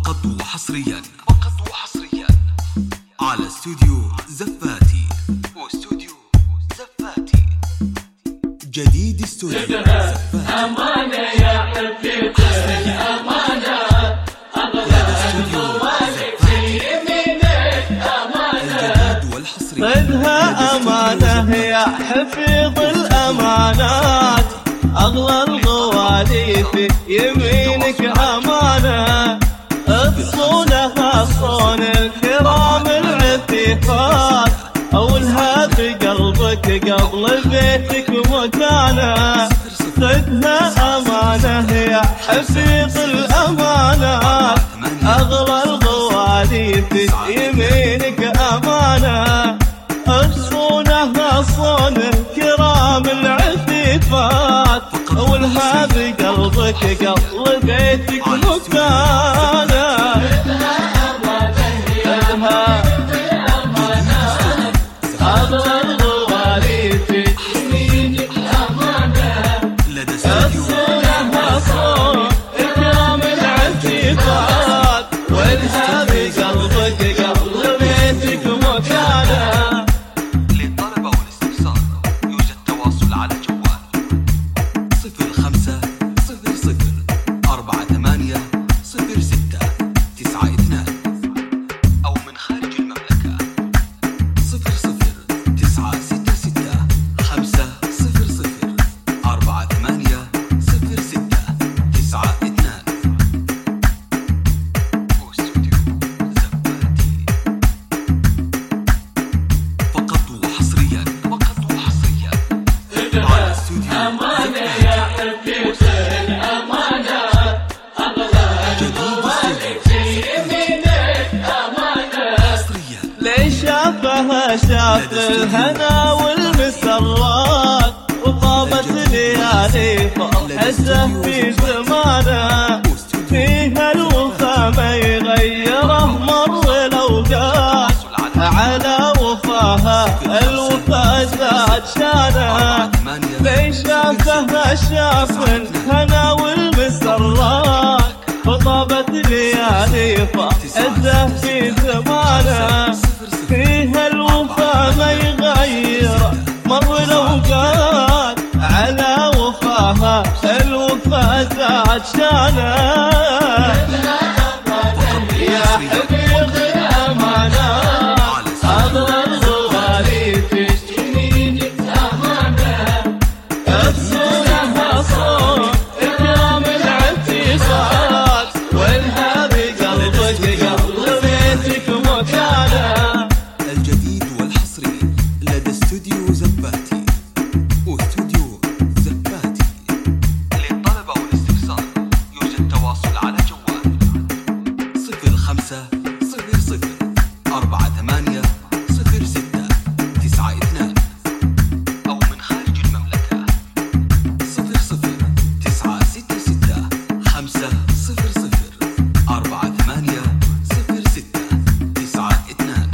فقط وحصريا على استوديو زفاتي واستوديو زفاتي جديد. استوديو زفاتي أمانة يا حبيبي أمانة خذها أمانة يا حفيظ الأمانات، أغلى الغوالي في يمينك أمانة، تصونها صون الكرام العفيفات، أولها بقلبك قبل بيتك مكانة. خذها أمانة يا حفيظ الأمانات، أغلى الغوالي في يمينك أمانة، تصونها صون الكرام العفيفات، أولها بقلبك قبل بيتك مكانة. أغلى الغوالي في يمينك أمانة، تصونها صون الكرام العفيفات، أولها بقلبك قبل بيتك مكانة. للطلب والاستفسار يوجد تواصل على جوال 0500 48 06 92 أو من خارج المملكة 00 966 500 48 06 92. واستوديو زفاتي فقط وحصريا على استوديو أمانة يا حبيبي الأمانة، أغلى الغوالي في يمينك أمانة، ليش شافها شاف الهنا والمسرات، وطابت ليالي فرحته في زمانه، فيها الوفا ما يغيره مر الأوقات، على وفاها الوفا زاد شانه، ليش شافها شاف الهنا والمسرات، وطابت ليالي فرحته في زمانه، فيها الوفا ما يغيره مر الأوقات، على وفاها الوفا زاد شانه. يا حبيب الأمانة أغلى الغوالي في يمينك أمانة، تصونها صون الكرام العفيفات، أولها بقلبك قبل بيتك مكانة. الجديد والحصري لدى استوديو زفاتي واستوديو زفاتي. للطلب والاستفسار يوجد تواصل على جوال 0500 48 06 92 أو من خارج المملكة 00 966 500 48 06 92.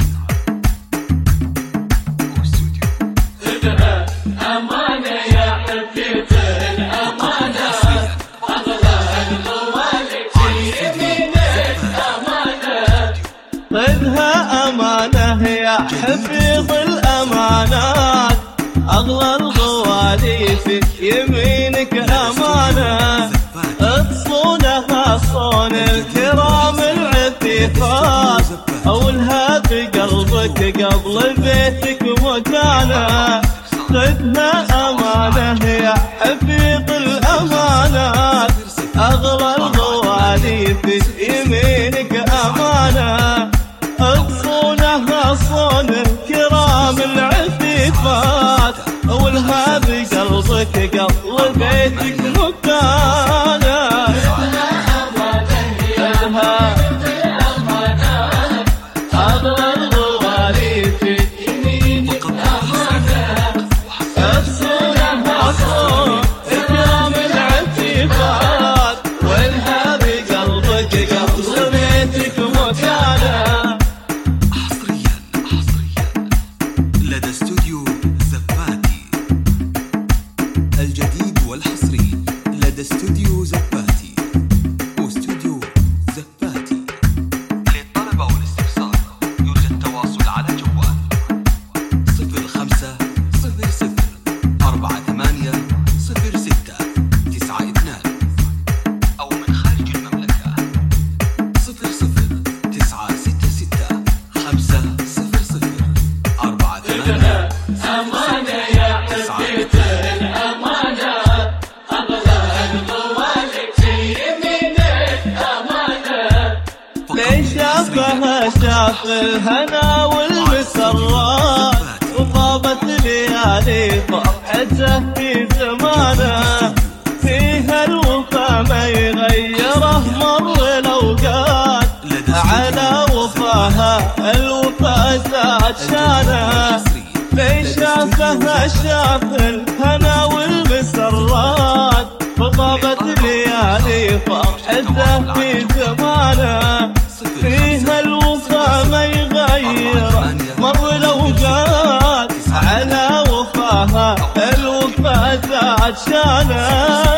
واستوديو خذها أمانة يا حبيبي الأمانة، أغلى الغوالي في يمينك أمانة. خذها أمانة يا حفيظ الأمانات، أغلى الغوالي في يمينك أمانة، تصونها صون الكرام العفيفات، أولها بقلبك قبل بيتك مكانة. خذها أمانة يا حفيظ الأمانات، أغلى الغوالي في يمينك أمانة، تصونها صون الكرام العفيفات، أولها بقلبك قبل بيتك مكانة. أغلى الغوالي في يمينك أمانة، تصونها صون الكرام العفيفات، أولها بقلبك قبل بيتك مكانة. حصريا لدى استوديو زفاتي. الجديد والحصري لدى استوديو زفاتي واستوديو زفاتي. ليش شافها شاف الهنا والمسرات وطابت ليالي فرحته في زمانه فيها الوفا ما يغيره مر الأوقات على وفاها الوفا زاد شانه ليش شافها شاف الهنا والمسرات فطابت ليالي فرحته في زمانه فيها الوفا ما يغيره مر الأوقات على وفاها الوفا زاد شانه